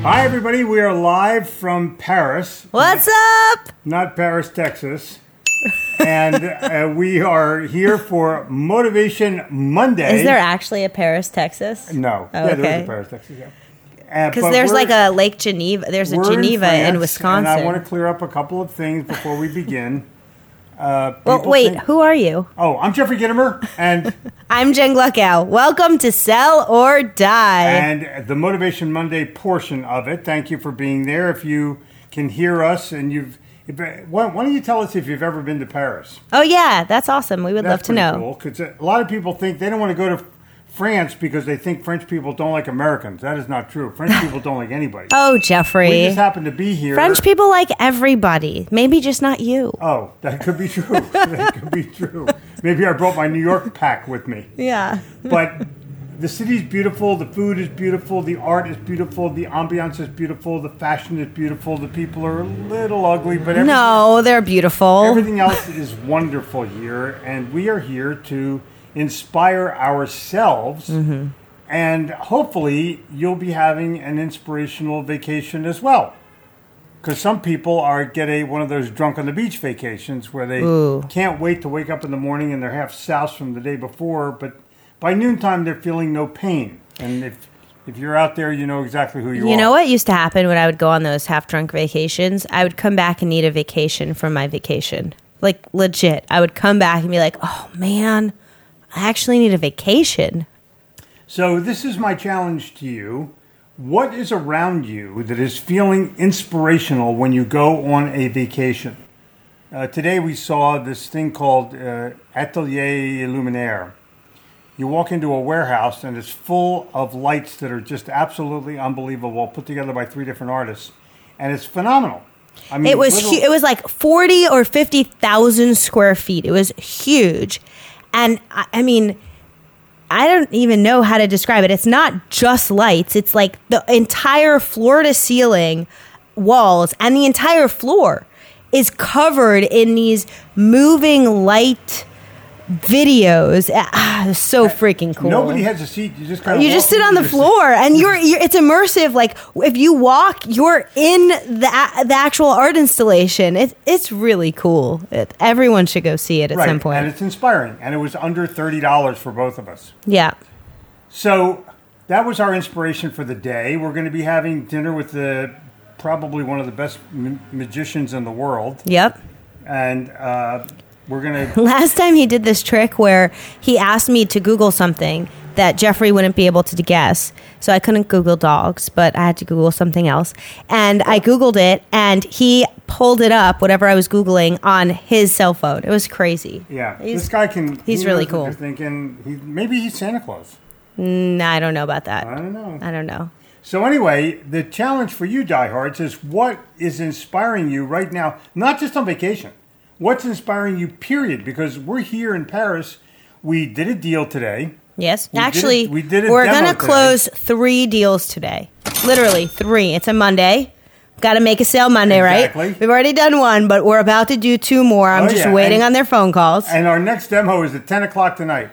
Hi, everybody. We are live from Paris. What's up? Not Paris, Texas. And we are here for Motivation Monday. Is there actually a Paris, Texas? No. Oh, yeah, okay. there is a Paris, Texas, yeah. Because there's like a Lake Geneva. There's a Geneva in Wisconsin. And I want to clear up a couple of things before we begin. Well, wait, who are you? Oh, I'm Jeffrey Gitomer, and I'm Jen Gluckow. Welcome to Sell or Die. And the Motivation Monday portion of it. Thank you for being there. If you can hear us, and why don't you tell us if you've ever been to Paris? Oh, yeah, that's awesome. We would love to know. Cool, because a lot of people think they don't want to go to France because they think French people don't like Americans. That is not true. French people don't like anybody. Oh, Jeffrey. We just happen to be here. French people like everybody. Maybe just not you. Oh, that could be true. That could be true. Maybe I brought my New York pack with me. Yeah. But the city's beautiful. The food is beautiful. The art is beautiful. The ambiance is beautiful. The fashion is beautiful. The people are a little ugly, but no, they're beautiful. Everything else is wonderful here, and we are here to inspire ourselves, and hopefully you'll be having an inspirational vacation as well. Because some people get one of those drunk on the beach vacations where they can't wait to wake up in the morning and they're half soused from the day before, but by noontime they're feeling no pain. And if you're out there, you know exactly who you are. You know what used to happen when I would go on those half-drunk vacations? I would come back and need a vacation from my vacation. Like, legit. I would come back and be like, oh, man, I actually need a vacation. So this is my challenge to you. What is around you that is feeling inspirational when you go on a vacation? Today we saw this thing called Atelier Luminaire. You walk into a warehouse and it's full of lights that are just absolutely unbelievable, put together by 3 different artists. And it's phenomenal. I mean, it was like 40 or 50,000 square feet. It was huge. And I mean, I don't even know how to describe it. It's not just lights. It's like the entire floor to ceiling walls and the entire floor is covered in these moving light videos. So freaking cool. Nobody has a seat. You just sit on the floor and it's immersive. Like if you walk, you're in the actual art installation. It's really cool. Everyone should go see it at some point. And it's inspiring. And it was under $30 for both of us. Yeah. So that was our inspiration for the day. We're going to be having dinner with probably one of the best magicians in the world. Yep. And we're going to... Last time he did this trick where he asked me to Google something that Jeffrey wouldn't be able to guess. So I couldn't Google dogs, but I had to Google something else. And I Googled it, and he pulled it up, whatever I was Googling, on his cell phone. It was crazy. Yeah. This guy can... He's really cool. You're thinking, maybe he's Santa Claus. I don't know about that. I don't know. So anyway, the challenge for you diehards is what is inspiring you right now, not just on vacation. What's inspiring you, period? Because we're here in Paris. We did a deal today. Yes. We did a we're demo going to close 3 deals today. Literally 3. It's a Monday. Got to make a sale Monday, exactly. Right? We've already done 1, but we're about to do 2 more. I'm just waiting on their phone calls. And our next demo is at 10 o'clock tonight.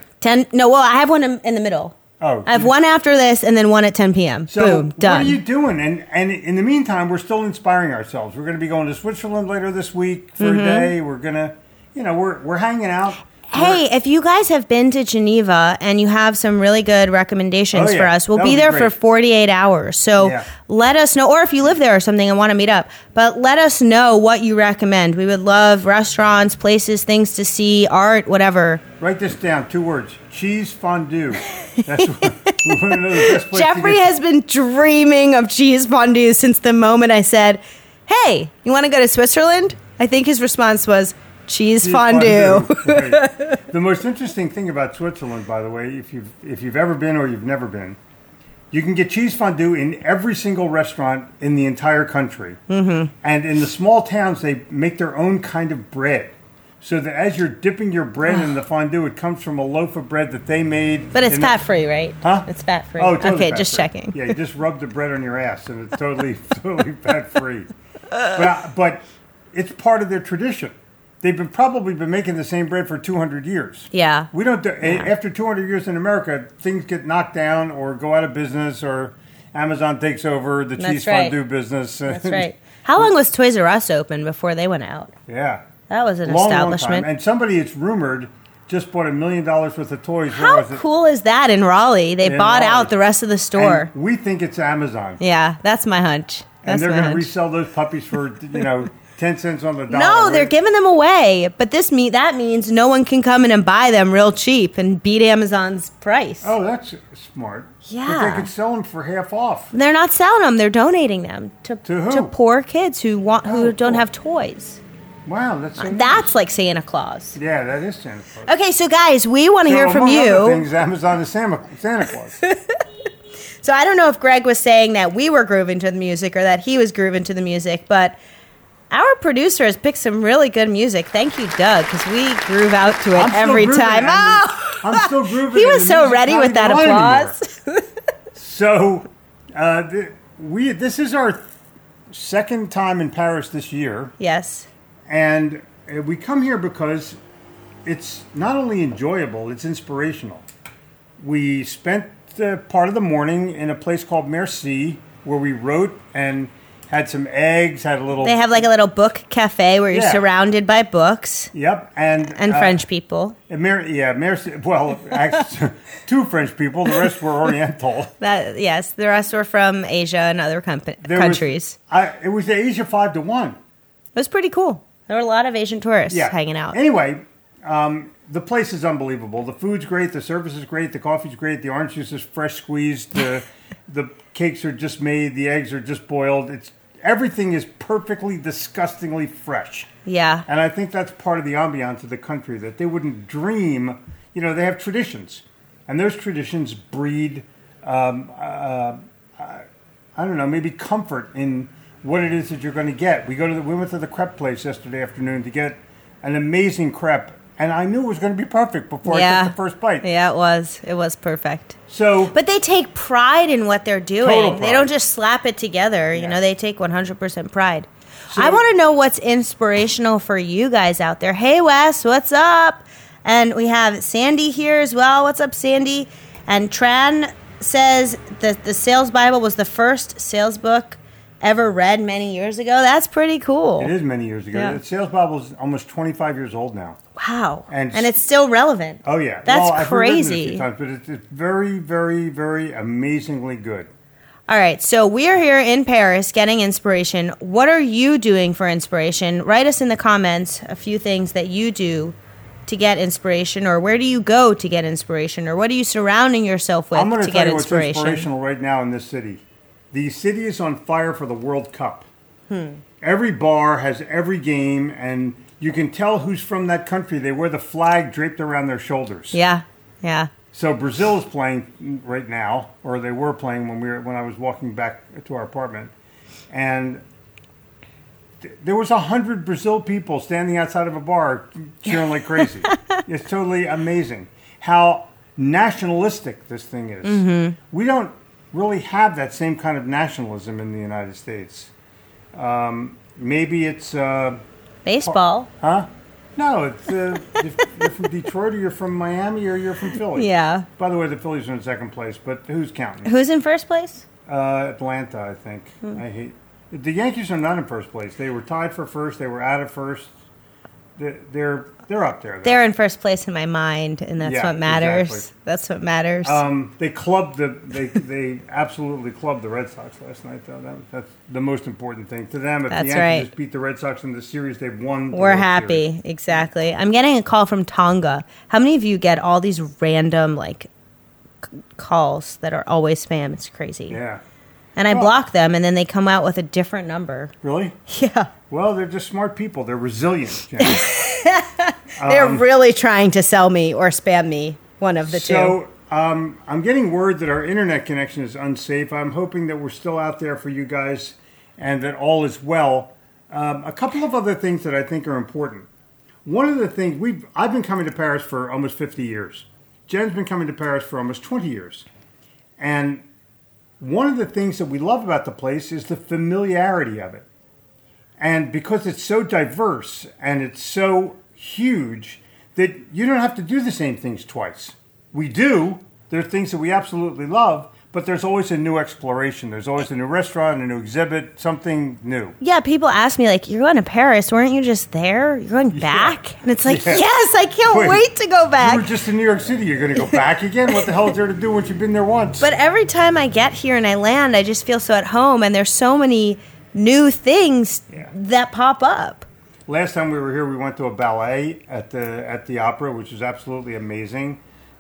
I have one in the middle. Oh, I have 1 after this and then 1 at 10 p.m. So boom, done. What are you doing? And in the meantime, we're still inspiring ourselves. We're going to be going to Switzerland later this week for a day. We're going to, we're hanging out. Hey, if you guys have been to Geneva and you have some really good recommendations for us, we'll be there for 48 hours. So let us know, or if you live there or something and want to meet up, but let us know what you recommend. We would love restaurants, places, things to see, art, whatever. Write this down, 2 words, cheese fondue. That's what we want to know the best place Jeffrey has been dreaming of cheese fondue since the moment I said, hey, you want to go to Switzerland? I think his response was, cheese fondue. Right. The most interesting thing about Switzerland, by the way, if you've ever been or you've never been, you can get cheese fondue in every single restaurant in the entire country. Mm-hmm. And in the small towns, they make their own kind of bread. So that as you're dipping your bread in the fondue, it comes from a loaf of bread that they made. But it's fat-free, right? Huh? It's fat-free. Oh, totally okay, fat-free. just checking. Yeah, you just rub the bread on your ass, and it's totally fat-free. But it's part of their tradition. They've probably been making the same bread for 200 years. Yeah. We don't. After 200 years in America, things get knocked down or go out of business, or Amazon takes over the cheese right. fondue business. That's right. How long was Toys R Us open before they went out? Yeah. That was an Long establishment. time. And somebody, it's rumored, just bought $1 million worth of toys. How cool is that in Raleigh? They bought out the rest of the store. And we think it's Amazon. Yeah, that's my hunch. And they're going to resell those puppies for, 10 cents on the dollar. No, they're giving them away. But that means no one can come in and buy them real cheap and beat Amazon's price. Oh, that's smart. Yeah. But they could sell them for half off. They're not selling them. They're donating them to who? To poor kids who don't have toys. Wow, that's so That's nice. like Santa Claus. Yeah, that is Santa Claus. Okay, so guys, we want to hear from among you. Other things, Amazon is Santa Claus. So I don't know if Greg was saying that we were grooving to the music or that he was grooving to the music, but our producer has picked some really good music. Thank you, Doug, because we groove out to it every time. Oh! I'm still grooving. He was so ready with that applause. So, this is our second time in Paris this year. Yes. And we come here because it's not only enjoyable, it's inspirational. We spent part of the morning in a place called Merci, where we wrote and had some eggs, had a little... They have like a little book cafe where you're surrounded by books. Yep, and French people. Merci. Well, actually, 2 French people. The rest were Oriental. The rest were from Asia and other countries. It was Asia 5-1. It was pretty cool. There were a lot of Asian tourists hanging out. Anyway, the place is unbelievable. The food's great. The service is great. The coffee's great. The orange juice is fresh squeezed. The cakes are just made. The eggs are just boiled. Everything is perfectly, disgustingly fresh. Yeah. And I think that's part of the ambiance of the country, that they wouldn't dream. They have traditions. And those traditions breed, I don't know, maybe comfort in what it is that you're going to get. We went to the crepe place yesterday afternoon to get an amazing crepe. And I knew it was going to be perfect before I took the first bite. Yeah, it was. It was perfect. But they take pride in what they're doing. Total pride. They don't just slap it together. They take 100% pride. I want to know what's inspirational for you guys out there. Hey, Wes, what's up? And we have Sandy here as well. What's up, Sandy? And Tran says that the Sales Bible was the first sales book ever read many years ago. That's pretty cool. It is many years ago. Yeah. The Sales Bible is almost 25 years old now. Wow. And it's still relevant. Oh, yeah. That's crazy. I've read it a few times, but it's very, very, very amazingly good. All right. So we are here in Paris getting inspiration. What are you doing for inspiration? Write us in the comments a few things that you do to get inspiration, or where do you go to get inspiration, or what are you surrounding yourself with to get inspiration? I'm going to tell you what's inspirational right now in this city. The city is on fire for the World Cup. Every bar has every game, and you can tell who's from that country. They wear the flag draped around their shoulders. Yeah. So Brazil is playing right now, or they were playing when I was walking back to our apartment, and there was 100 Brazil people standing outside of a bar cheering like crazy. It's totally amazing how nationalistic this thing is. Mm-hmm. We don't really have that same kind of nationalism in the United States. Maybe it's... baseball. Huh? No, it's you're from Detroit, or you're from Miami, or you're from Philly. Yeah. By the way, the Phillies are in second place, but who's counting? Who's in first place? Atlanta, I think. The Yankees are not in first place. They were tied for first. They were out of first. They're up there, though. They're in first place in my mind, and that's what matters. Exactly. That's what matters. They absolutely clubbed the Red Sox last night, though. That's the most important thing to them. If that's the Yankees just beat the Red Sox in the series, they've won. We're happy. Series. Exactly. I'm getting a call from Tonga. How many of you get all these random calls that are always spam? It's crazy. Yeah. And I block them, and then they come out with a different number. Really? Yeah. Well, they're just smart people. They're resilient. They're really trying to sell me or spam me, one of the two. So I'm getting word that our internet connection is unsafe. I'm hoping that we're still out there for you guys and that all is well. A couple of other things that I think are important. One of the things, I've been coming to Paris for almost 50 years. Jen's been coming to Paris for almost 20 years. And one of the things that we love about the place is the familiarity of it. And because it's so diverse and it's so huge that you don't have to do the same things twice. We do. There are things that we absolutely love, but there's always a new exploration. There's always a new restaurant, a new exhibit, something new. Yeah, people ask me, like, you're going to Paris. Weren't you just there? You're going back? And it's like, yes, I can't wait to go back. You were just in New York City. You're going to go back again? What the hell is there to do once you've been there once? But every time I get here and I land, I just feel so at home. And there's so many new things that pop up. Last time we were here, we went to a ballet at the opera, which was absolutely amazing.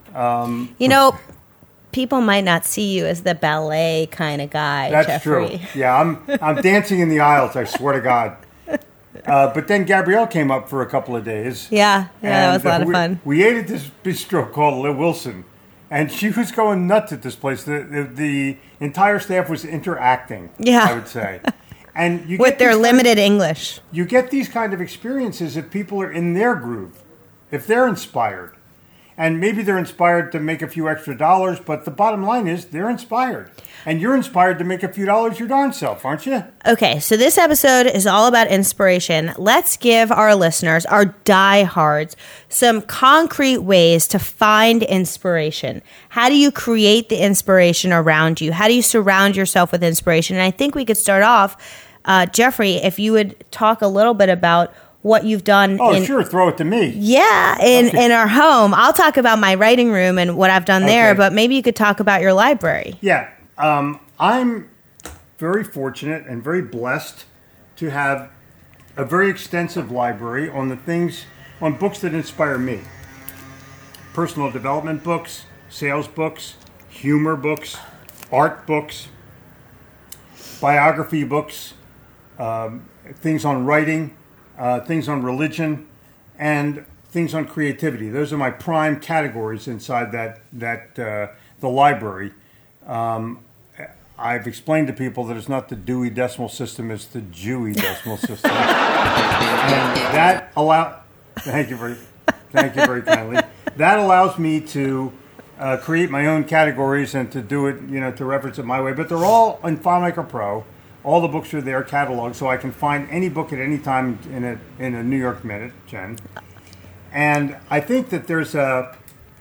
People might not see you as the ballet kind of guy, That's Jeffrey. true. Yeah, I'm dancing in the aisles, I swear to God. But then Gabrielle came up for a couple of days. Yeah, that was a lot of fun. We ate at this bistro called Le Wilson, and she was going nuts at this place. The entire staff was interacting, I would say. And you with their limited English. You get these kind of experiences if people are in their groove, if they're inspired. And maybe they're inspired to make a few extra dollars, but the bottom line is they're inspired. And you're inspired to make a few dollars your darn self, aren't you? Okay, so this episode is all about inspiration. Let's give our listeners, our diehards, some concrete ways to find inspiration. How do you create the inspiration around you? How do you surround yourself with inspiration? And I think we could start off, Jeffrey, if you would talk a little bit about what you've done. Sure, throw it to me. Yeah, in our home. I'll talk about my writing room and what I've done there, but maybe you could talk about your library. Yeah, I'm very fortunate and very blessed to have a very extensive library on books that inspire me. Personal development books, sales books, humor books, art books, biography books, things on writing, things on religion, and things on creativity. Those are my prime categories inside the library. I've explained to people that it's not the Dewey Decimal System, it's the Jewy Decimal System. And that thank you very kindly. That allows me to create my own categories and to do it, to reference it my way. But they're all in FileMaker Pro. All the books are there cataloged, so I can find any book at any time in a New York Minute, Jen. And I think that there's a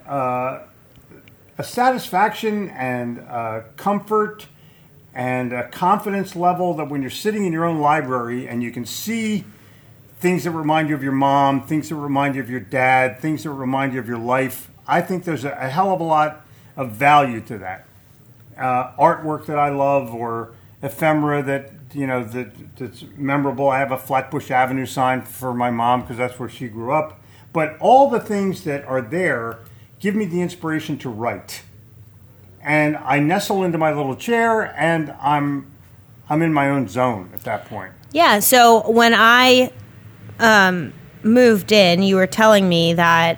satisfaction and comfort and a confidence level that when you're sitting in your own library and you can see things that remind you of your mom, things that remind you of your dad, things that remind you of your life, I think there's a hell of a lot of value to that. Artwork that I love, or ephemera that's memorable. I have a Flatbush Avenue sign for my mom because that's where she grew up. But all the things that are there give me the inspiration to write. And I nestle into my little chair and I'm in my own zone at that point. Yeah, so when I moved in, you were telling me that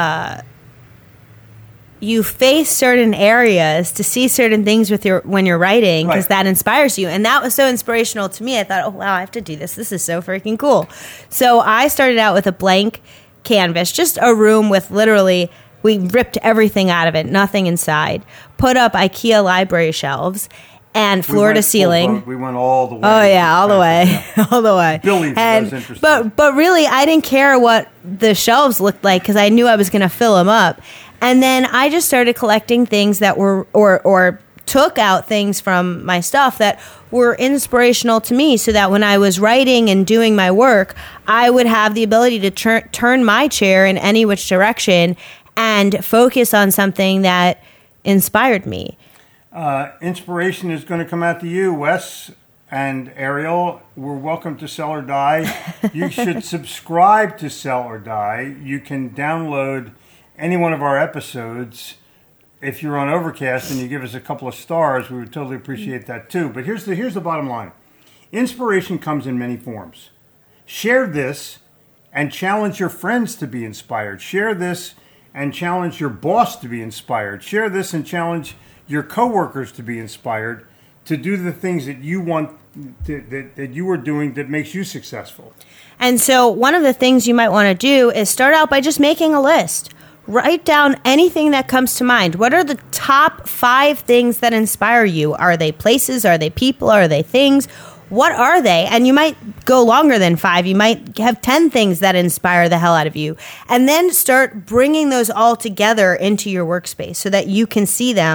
you face certain areas to see certain things when you're writing, because that inspires you. And that was so inspirational to me. I thought, oh, wow, I have to do this. This is so freaking cool. So I started out with a blank canvas, just a room with literally, we ripped everything out of it, nothing inside, put up IKEA library shelves, and floor to ceiling. We went all the way. Oh yeah, all the way, yeah. All the way. Billy's was interesting. But really, I didn't care what the shelves looked like because I knew I was going to fill them up. And then I just started collecting things that were, or took out things from my stuff that were inspirational to me, so that when I was writing and doing my work, I would have the ability to turn my chair in any which direction and focus on something that inspired me. Inspiration is going to come out to you, Wes and Ariel. We're welcome to Sell or Die. You should subscribe to Sell or Die. You can download any one of our episodes. If you're on Overcast and you give us a couple of stars, we would totally appreciate that too. But here's the bottom line. Inspiration comes in many forms. Share this and challenge your friends to be inspired. Share this and challenge your boss to be inspired. Share this and challenge your coworkers to be inspired to do the things that you want that you are doing that makes you successful. And so one of the things you might want to do is start out by just making a list. Write down anything that comes to mind. What are the top 5 things that inspire you? Are they places? Are they people? Are they things? What are they? And you might go longer than 5. You might have 10 things that inspire the hell out of you. And then start bringing those all together into your workspace so that you can see them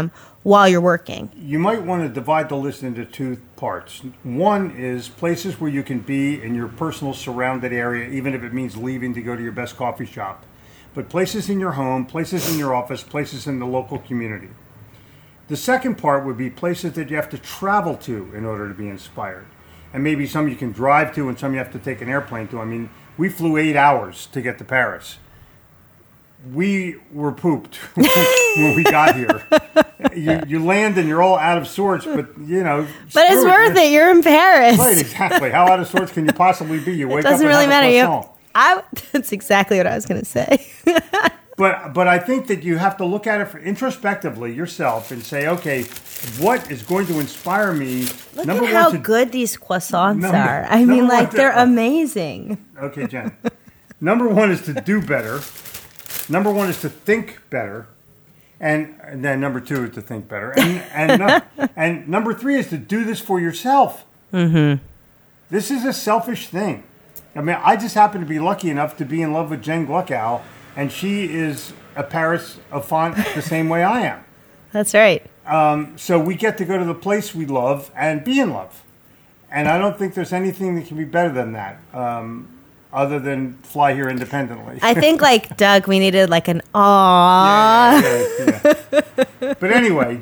while you're working. You might want to divide the list into two parts. One is places where you can be in your personal surrounded area, even if it means leaving to go to your best coffee shop. But places in your home, places in your office, places in the local community. The second part would be places that you have to travel to in order to be inspired. And maybe some you can drive to and some you have to take an airplane to. I mean, we flew 8 hours to get to Paris. We were pooped when we got here. You land and you're all out of sorts, but you know. But it's worth it. You're in Paris. Right, exactly. How out of sorts can you possibly be? You wake up and doesn't really matter. have a That's exactly what I was going to say. But I think that you have to look at it introspectively yourself and say, okay, what is going to inspire me? Look at how good these croissants are. I mean, like, they're amazing. Okay, Jen. Number one is to do better. Number one is to think better. And then number two is to think better. And number three is to do this for yourself. Mm-hmm. This is a selfish thing. I mean, I just happen to be lucky enough to be in love with Jen Gluckow, and she is a Paris enfant the same way I am. That's right. So we get to go to the place we love and be in love. And I don't think there's anything that can be better than that, other than fly here independently. I think, like, Doug, we needed, like, an aww. Yeah. But anyway,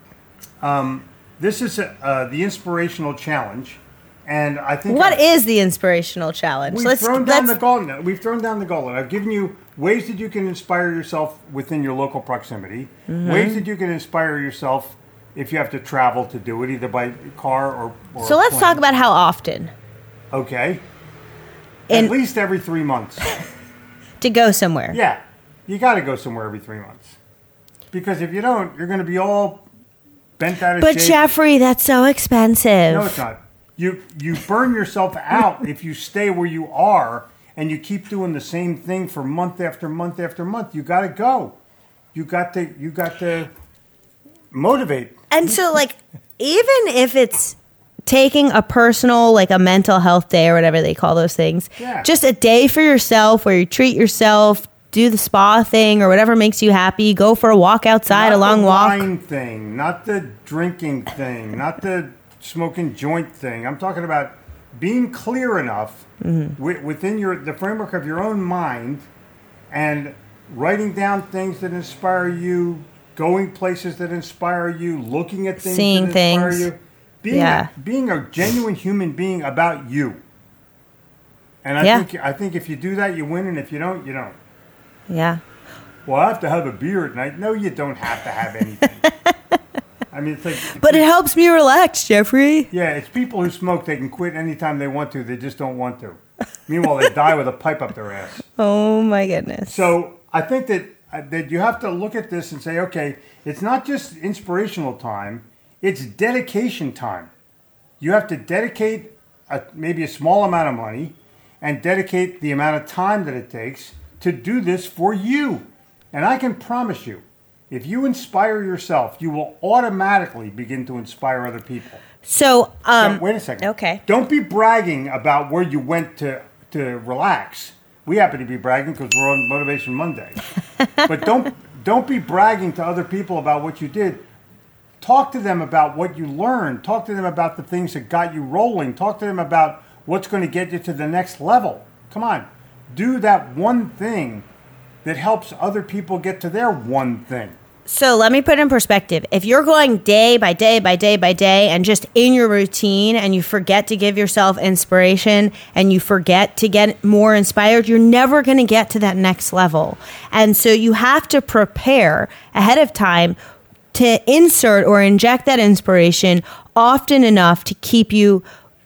this is the inspirational challenge. And I think what is the inspirational challenge? We've thrown down the gauntlet. We've thrown down the gauntlet. I've given you ways that you can inspire yourself within your local proximity. Mm-hmm. Ways that you can inspire yourself if you have to travel to do it, either by car or so let's plane. talk about how often. Okay. At least every 3 months. To go somewhere. Yeah. You got to go somewhere every 3 months. Because if you don't, you're going to be all bent out of shape. But Jeffrey, that's so expensive. No, it's not. You burn yourself out if you stay where you are and you keep doing the same thing for month after month after month. You got to go. You got to motivate. And so, like, even if it's taking a personal, like a mental health day or whatever they call those things, just a day for yourself where you treat yourself, do the spa thing or whatever makes you happy, go for a walk outside, a long walk. Not the wine thing, not the drinking thing, not the smoking joint thing. I'm talking about being clear enough within the framework of your own mind and writing down things that inspire you, going places that inspire you, looking at things seeing that inspire things. you. Being a genuine human being about you. And I think if you do that, you win, and if you don't, you don't. Yeah. Well, I have to have a beer at night. No, you don't have to have anything. I mean, it's like... But it helps me relax, Jeffrey. Yeah, it's people who smoke. They can quit anytime they want to. They just don't want to. Meanwhile, they die with a pipe up their ass. Oh, my goodness. So I think that you have to look at this and say, okay, it's not just inspirational time. It's dedication time. You have to dedicate maybe a small amount of money and dedicate the amount of time that it takes to do this for you. And I can promise you, if you inspire yourself, you will automatically begin to inspire other people. So, wait a second. Okay. Don't be bragging about where you went to relax. We happen to be bragging because we're on Motivation Monday. But don't be bragging to other people about what you did. Talk to them about what you learned. Talk to them about the things that got you rolling. Talk to them about what's going to get you to the next level. Come on. Do that one thing that helps other people get to their one thing. So let me put it in perspective. If you're going day by day by day by day and just in your routine and you forget to give yourself inspiration and you forget to get more inspired, you're never going to get to that next level. And so you have to prepare ahead of time to insert or inject that inspiration often enough to keep you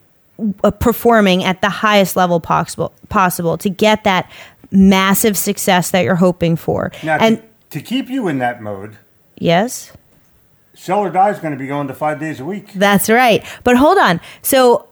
performing at the highest level possible to get that massive success that you're hoping for. Now, and to keep you in that mode, yes, Sell or Die is going to be going to 5 days a week. That's right. But hold on. So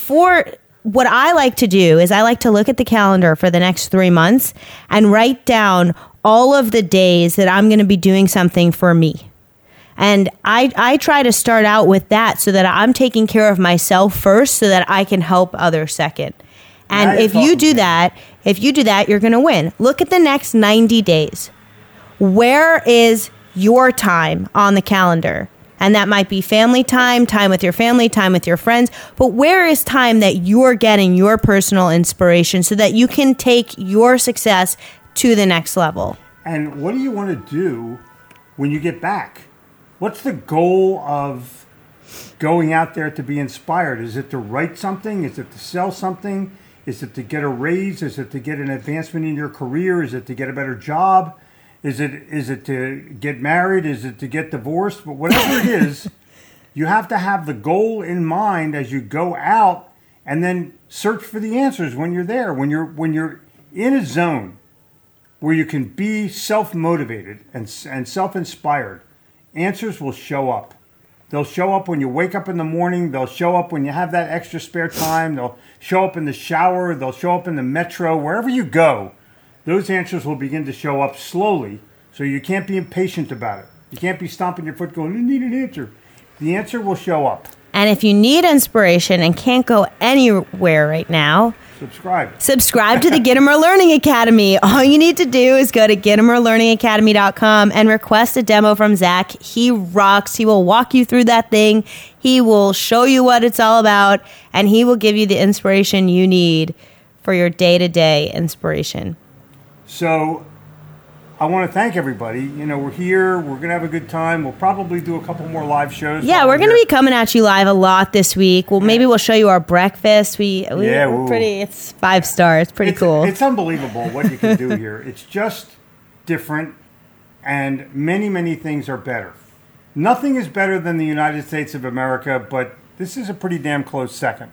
what I like to do is I like to look at the calendar for the next 3 months and write down all of the days that I'm going to be doing something for me. And I try to start out with that so that I'm taking care of myself first so that I can help others second. And if you do that, you're going to win. Look at the next 90 days. Where is your time on the calendar And that might be family time, time with your family, time with your friends. But where is time that you're getting your personal inspiration so that you can take your success to the next level? And what do you want to do when you get back? What's the goal of going out there to be inspired? Is it to write something? Is it to sell something? Is it to get a raise? Is it to get an advancement in your career? Is it to get a better job? Is it to get married? Is it to get divorced? But whatever it is, you have to have the goal in mind as you go out, and then search for the answers when you're there. When you're in a zone where you can be self-motivated and self-inspired, answers will show up. They'll show up when you wake up in the morning. They'll show up when you have that extra spare time. They'll show up in the shower. They'll show up in the metro. Wherever you go, those answers will begin to show up slowly, so you can't be impatient about it. You can't be stomping your foot going, I need an answer. The answer will show up. And if you need inspiration and can't go anywhere right now, subscribe to the Gittimer Learning Academy. All you need to do is go to GittimerLearningAcademy.com and request a demo from Zach. He rocks. He will walk you through that thing. He will show you what it's all about, and he will give you the inspiration you need for your day-to-day inspiration. So I want to thank everybody. You know, we're here. We're going to have a good time. We'll probably do a couple more live shows. Yeah, we're going to be coming at you live a lot this week. Well, maybe we'll show you our breakfast. We're pretty. It's 5-star. It's pretty cool. It's unbelievable what you can do here. It's just different, and many, many things are better. Nothing is better than the United States of America, but this is a pretty damn close second.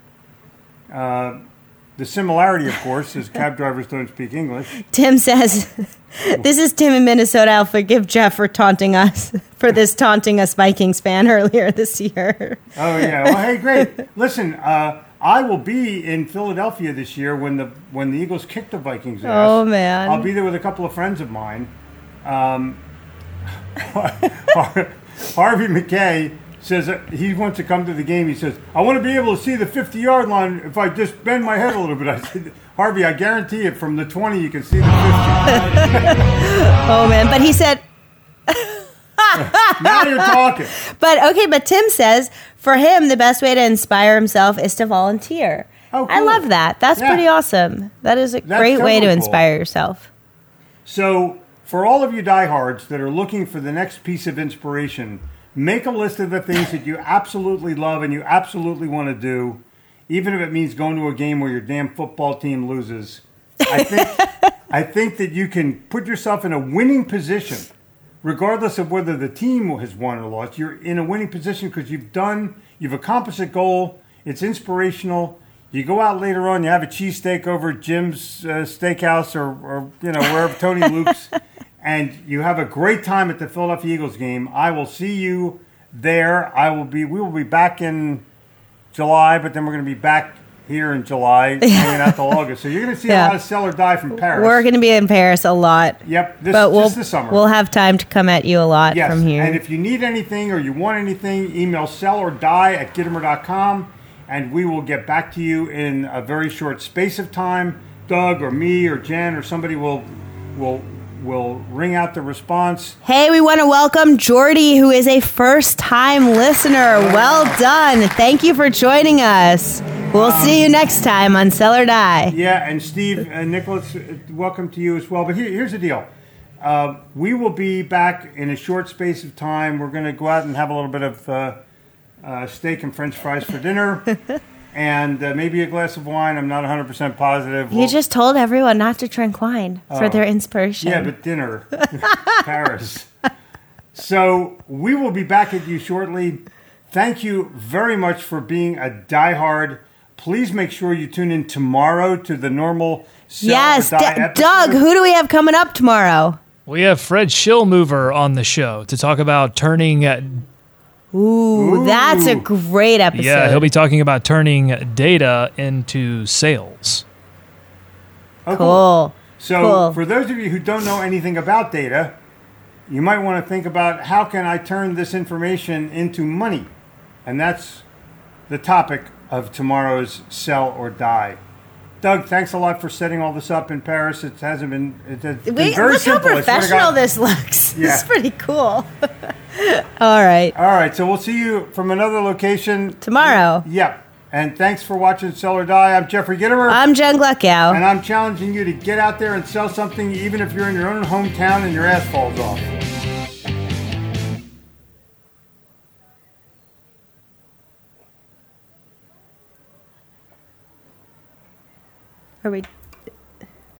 The similarity, of course, is cab drivers don't speak English. Tim says, this is Tim in Minnesota. I'll forgive Jeff for taunting us Vikings fan earlier this year. Oh, yeah. Well, hey, great. Listen, I will be in Philadelphia this year when the Eagles kick the Vikings' ass. Oh, man. I'll be there with a couple of friends of mine. Harvey McKay says he wants to come to the game. He says, I want to be able to see the 50-yard line if I just bend my head a little bit. I said, Harvey, I guarantee it, from the 20 you can see the 50. Oh, man. But he said... Now you're talking. But Tim says, for him, the best way to inspire himself is to volunteer. Oh, cool. I love that. That's pretty awesome. That is a great way to inspire yourself. So, for all of you diehards that are looking for the next piece of inspiration, make a list of the things that you absolutely love and you absolutely want to do, even if it means going to a game where your damn football team loses. I think that you can put yourself in a winning position, regardless of whether the team has won or lost. You're in a winning position because you've accomplished a goal. It's inspirational. You go out later on, you have a cheesesteak over at Jim's Steakhouse or wherever, Tony Luke's, and you have a great time at the Philadelphia Eagles game. I will see you there. We will be back in July, but then we're going to be back here in July, hanging out till August. So you're going to see a lot of Sell or Die from Paris. We're going to be in Paris a lot. Yep, just this summer. We'll have time to come at you a lot from here. And if you need anything or you want anything, email sellordie@Gittimer.com, and we will get back to you in a very short space of time. Doug or me or Jen or somebody will ring out the response. Hey, we want to welcome Jordy, who is a first-time listener. Well done. Thank you for joining us. We'll see you next time on Sell or Die. Yeah, and Steve and Nicholas, welcome to you as well. But here's the deal. We will be back in a short space of time. We're going to go out and have a little bit of steak and French fries for dinner. And maybe a glass of wine. I'm not 100% positive. You just told everyone not to drink wine for their inspiration. Yeah, but dinner. Paris. So we will be back at you shortly. Thank you very much for being a diehard. Please make sure you tune in tomorrow to the normal Sell or Die episode. Doug, who do we have coming up tomorrow? We have Fred Schillmover on the show to talk about turning... Ooh, that's a great episode. Yeah, he'll be talking about turning data into sales. Oh, cool. So for those of you who don't know anything about data, you might want to think about how can I turn this information into money? And that's the topic of tomorrow's Sell or Die. Doug, thanks a lot for setting all this up in Paris. It hasn't been. It's been Wait, very look simple. how I swear to professional God. this looks. Yeah. This is pretty cool. All right. All right, so we'll see you from another location Tomorrow. Yep. And thanks for watching Sell or Die. I'm Jeffrey Gittimer. I'm Jen Gluckow. And I'm challenging you to get out there and sell something, even if you're in your own hometown and your ass falls off. Are we